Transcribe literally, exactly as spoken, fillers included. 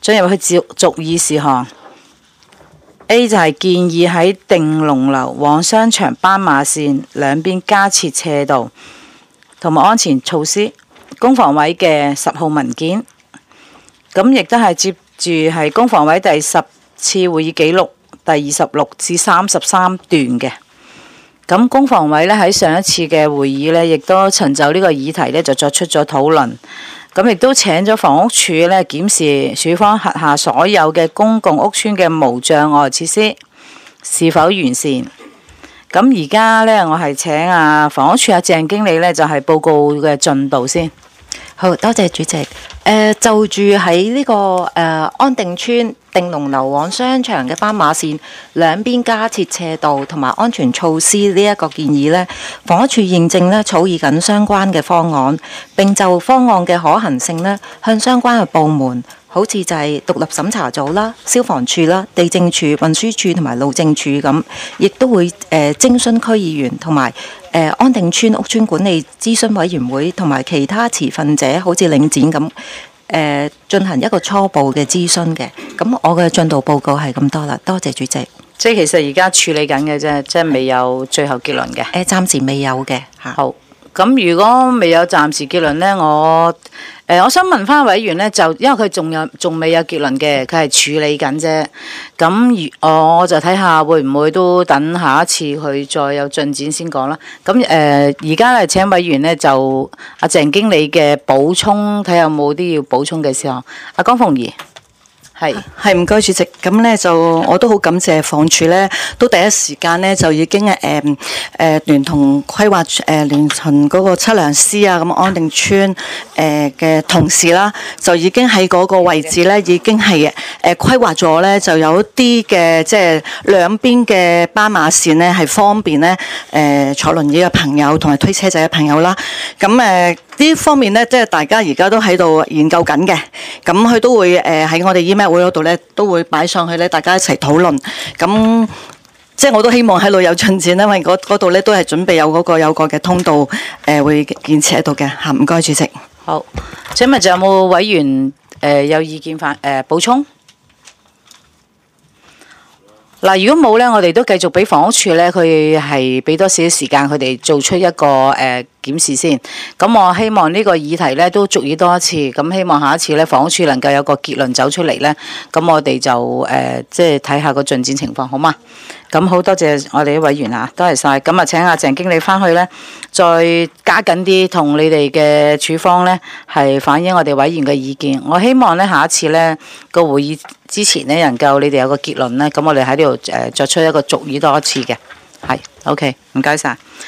進入去逐逐議事項。A 就係建議喺定龍樓往商場斑馬線兩邊加設斜道同埋安全措施。公房委嘅十號文件，咁亦都係接住係公房委第十次會議記錄第二十六至三十三段嘅。咁公房委呢喺上一次嘅會議呢，亦都曾就呢個議題呢就作出咗討論。咁亦都請咗房屋署咧檢視署方轄下所有嘅公共屋邨嘅無障礙設施是否完善。咁而家咧，我係請啊房屋署阿鄭經理咧，就係報告嘅進度先。 好多謝主席。誒、呃、就住喺呢、這個誒、呃、安定邨定龍樓往商場嘅斑馬線兩邊加設斜道同埋安全措施呢一個建議呢，房屋署現正咧草擬緊相關嘅方案，並就方案嘅可行性呢向相關嘅部門，好似就係獨立審查組啦、消防處啦、地政處、運輸處同埋路政處咁，亦都會誒、呃、徵詢區議員同埋誒安定邨屋邨管理諮詢委員會同埋其他持份者，好似領展咁誒、呃、進行一個初步嘅諮詢嘅。咁我嘅進度報告係咁多啦，多謝主席。 即係其實而家處理緊嘅啫，即係未有最後結論嘅。 誒，暫時未有嘅嚇。 好。咁如果未有暫時結論呢，我誒、呃、我想問翻委員呢，就因為佢仲有仲未有結論嘅，佢係處理緊啫。咁如我就睇下會唔會都等下一次佢再有進展先講啦。咁誒而家咧請委員呢，就阿鄭經理嘅補充，睇下有冇啲要補充嘅時候。阿江鳳儀。係係唔該主席，咁咧就我都好感謝房署咧，都第一時間咧就已經誒誒、呃、聯同規劃誒、呃、聯同嗰個測量師啊，咁安定邨誒嘅同事啦，就已經喺嗰個位置咧已經係誒規劃咗咧，就有一啲嘅即係兩邊嘅斑馬線咧係方便咧誒、呃、坐輪椅嘅朋友同埋推車仔嘅朋友啦，咁誒呢方面咧即係大家而家都喺度研究緊嘅，咁佢都會誒喺我哋 email 會嗰度咧都會擺上去咧，大家一齊討論。咁即係我都希望喺度有進展，因為嗰度咧都係準備有嗰個有個嘅通道誒、呃、會建設喺度嘅嚇。唔該主席。 好，請問仲有冇委員誒、呃、有意見反誒、呃、補充？嗱，如果冇咧，我哋都繼續俾房屋署咧，佢係俾多少少時間佢哋做出一個誒、呃、檢視先。咁我希望呢個議題咧都逐議多一次。咁希望下一次咧房屋署能夠有個結論走出嚟咧。咁我哋就誒、呃、即係睇下個進展情況，好嗎？咁好多謝我哋啲委員啊，多謝晒。咁啊請阿鄭經理翻去咧，再加緊啲同你哋嘅處方咧係反映我哋委員嘅意見。我希望咧下一次咧個會議之前咧能夠你哋有個結論咧，咁我哋喺呢度誒作出一個逐議多一次嘅，係 OK，唔該晒。